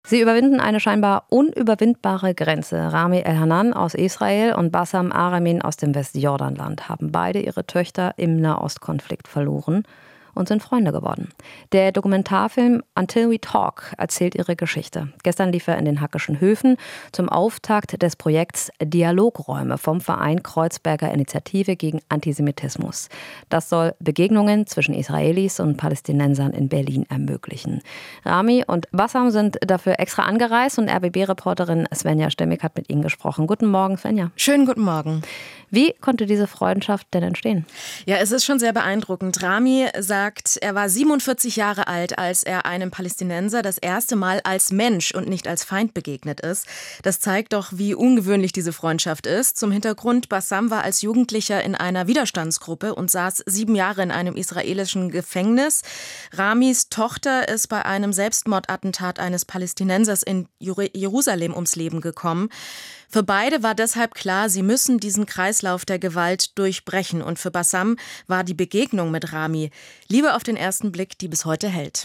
Sie überwinden eine scheinbar unüberwindbare Grenze. Rami El-Hanan aus Israel und Bassam Aramin aus dem Westjordanland haben beide ihre Töchter im Nahostkonflikt verloren und sind Freunde geworden. Der Dokumentarfilm Until We Talk erzählt ihre Geschichte. Gestern lief er in den Hackischen Höfen zum Auftakt des Projekts Dialogräume vom Verein Kreuzberger Initiative gegen Antisemitismus. Das soll Begegnungen zwischen Israelis und Palästinensern in Berlin ermöglichen. Rami und Bassam sind dafür extra angereist und RBB-Reporterin Svenja Stemmig hat mit ihnen gesprochen. Guten Morgen, Svenja. Schönen guten Morgen. Wie konnte diese Freundschaft denn entstehen? Ja, es ist schon sehr beeindruckend. Rami sagt, er war 47 Jahre alt, als er einem Palästinenser das erste Mal als Mensch und nicht als Feind begegnet ist. Das zeigt doch, wie ungewöhnlich diese Freundschaft ist. Zum Hintergrund, Bassam war als Jugendlicher in einer Widerstandsgruppe und saß 7 Jahre in einem israelischen Gefängnis. Ramis Tochter ist bei einem Selbstmordattentat eines Palästinensers in Jerusalem ums Leben gekommen. Für beide war deshalb klar, sie müssen diesen Kreislauf der Gewalt durchbrechen. Und für Bassam war die Begegnung mit Rami Liebe auf den ersten Blick, die bis heute hält.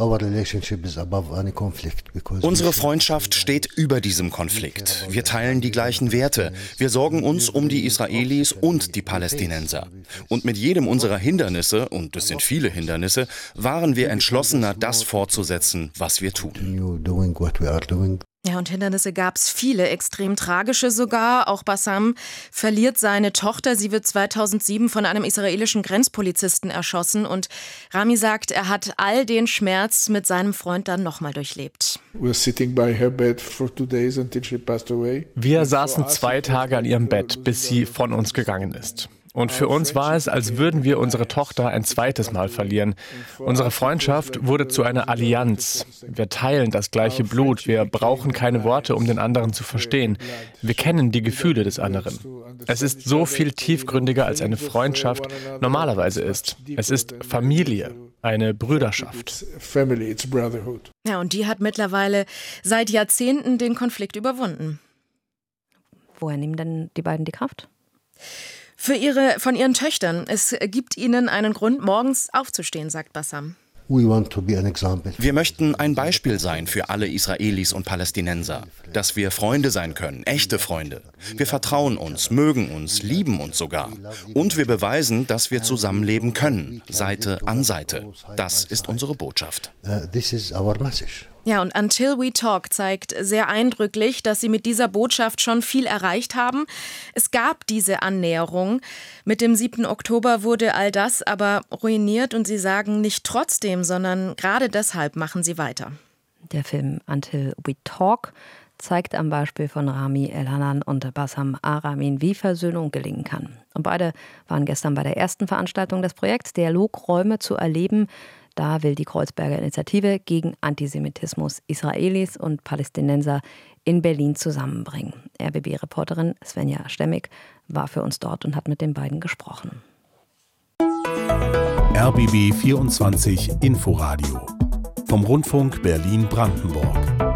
Unsere Freundschaft steht über diesem Konflikt. Wir teilen die gleichen Werte. Wir sorgen uns um die Israelis und die Palästinenser. Und mit jedem unserer Hindernisse, und es sind viele Hindernisse, waren wir entschlossener, das fortzusetzen, was wir tun. Ja, und Hindernisse gab es viele, extrem tragische sogar. Auch Bassam verliert seine Tochter. Sie wird 2007 von einem israelischen Grenzpolizisten erschossen. Und Rami sagt, er hat all den Schmerz mit seinem Freund dann nochmal durchlebt. Wir saßen 2 Tage an ihrem Bett, bis sie von uns gegangen ist. Und für uns war es, als würden wir unsere Tochter ein zweites Mal verlieren. Unsere Freundschaft wurde zu einer Allianz. Wir teilen das gleiche Blut. Wir brauchen keine Worte, um den anderen zu verstehen. Wir kennen die Gefühle des anderen. Es ist so viel tiefgründiger, als eine Freundschaft normalerweise ist. Es ist Familie, eine Brüderschaft. Ja, und die hat mittlerweile seit Jahrzehnten den Konflikt überwunden. Woher nehmen denn die beiden die Kraft? Von ihren Töchtern. Es gibt ihnen einen Grund, morgens aufzustehen, sagt Bassam. Wir möchten ein Beispiel sein für alle Israelis und Palästinenser, dass wir Freunde sein können, echte Freunde. Wir vertrauen uns, mögen uns, lieben uns sogar. Und wir beweisen, dass wir zusammenleben können, Seite an Seite. Das ist unsere Botschaft. Ja, und Until We Talk zeigt sehr eindrücklich, dass sie mit dieser Botschaft schon viel erreicht haben. Es gab diese Annäherung. Mit dem 7. Oktober wurde all das aber ruiniert und sie sagen nicht trotzdem, sondern gerade deshalb machen sie weiter. Der Film Until We Talk zeigt am Beispiel von Rami El-Hanan und Bassam Aramin, wie Versöhnung gelingen kann. Und beide waren gestern bei der ersten Veranstaltung des Projekts Dialogräume zu erleben. Da will die Kreuzberger Initiative gegen Antisemitismus Israelis und Palästinenser in Berlin zusammenbringen. RBB-Reporterin Svenja Stemmig war für uns dort und hat mit den beiden gesprochen. RBB 24 Inforadio vom Rundfunk Berlin-Brandenburg.